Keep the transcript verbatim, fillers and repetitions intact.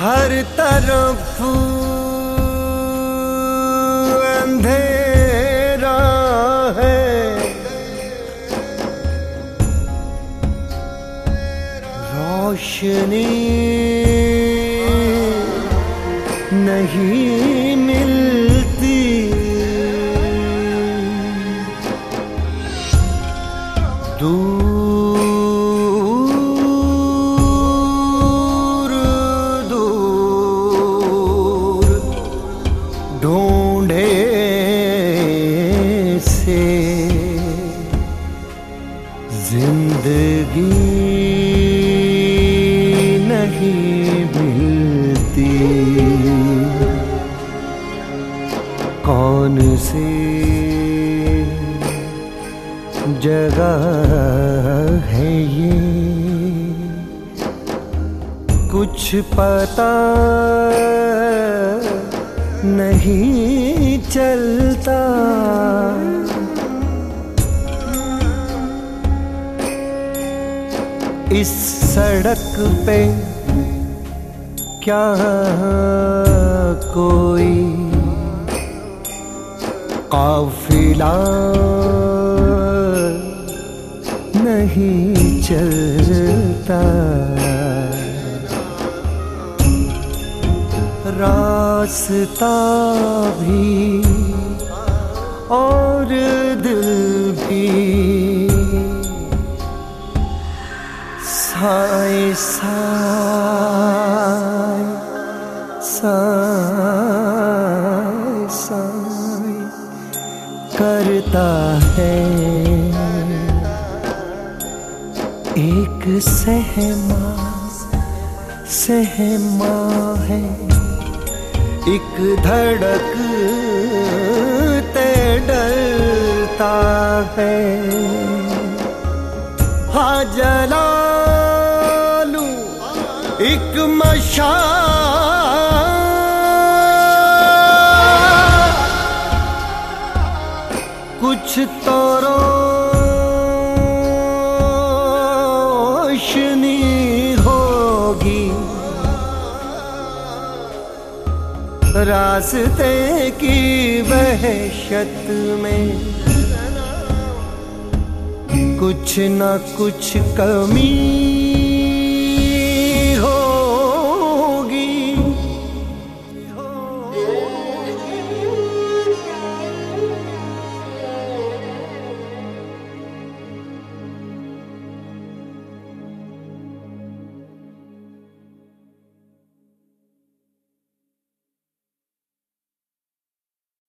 हर तरफ अंधेरा है, रोशनी नहीं मिलती। दूर दूर ढूंढे से जिंदगी नहीं मिलती। कौन सी जगह है ये, कुछ पता नहीं चलता। इस सड़क पे क्या कोई काफिला नहीं चलता। रास्ता भी और दिल भी साए साए साए साए करता है। एक सहमा सहमा है, एक धड़कते डरता है। हाँ जला लूं एक मशाल, कुछ तो रोशनी होगी। रास्ते की वहशत में कुछ न कुछ कमी